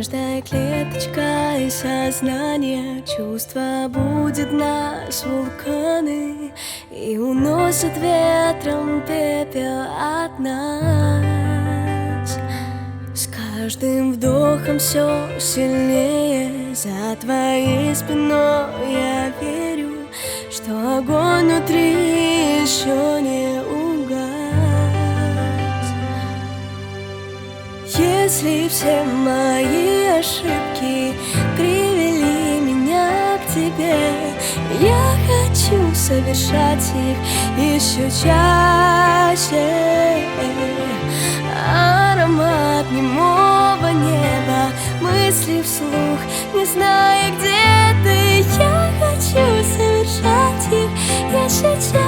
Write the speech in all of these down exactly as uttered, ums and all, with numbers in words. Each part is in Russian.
каждой клеточкой сознания чувство будет нас вулканы и уносит ветром пепел от нас. С каждым вдохом все сильнее за твоей спиной я верю, что огонь внутри еще не угас. Если все мои ошибки привели меня к тебе, я хочу совершать их еще чаще. Аромат немого неба, мысли вслух, не зная, где ты. Я хочу совершать их еще чаще.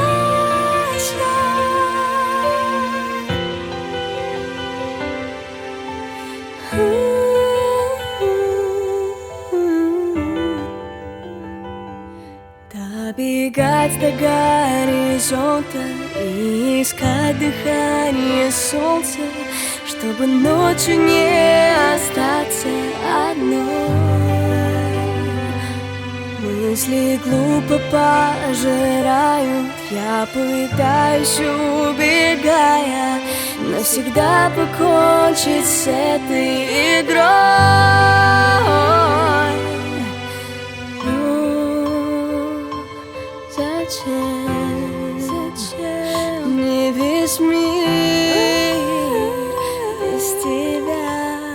Добегать до горизонта и искать дыхание солнца, чтобы ночью не остаться одной. Мысли глупо пожирают, я пытаюсь, убегая, навсегда покончить с этой игрой. Зачем, зачем мне весь мир без тебя?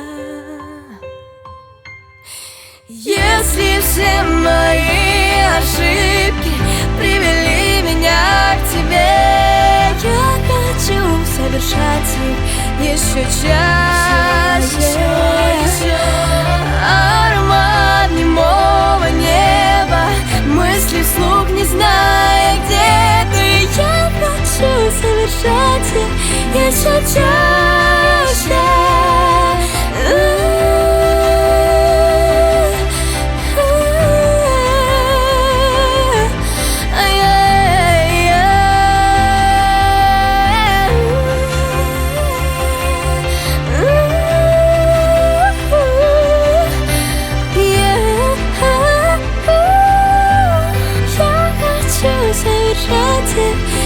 Если все мои ошибки привели меня к тебе, я хочу совершать их еще чаще. Аромат немого неба, мысли вслух, не зная, где ты. Я хочу совершать их еще чаще. Совершать их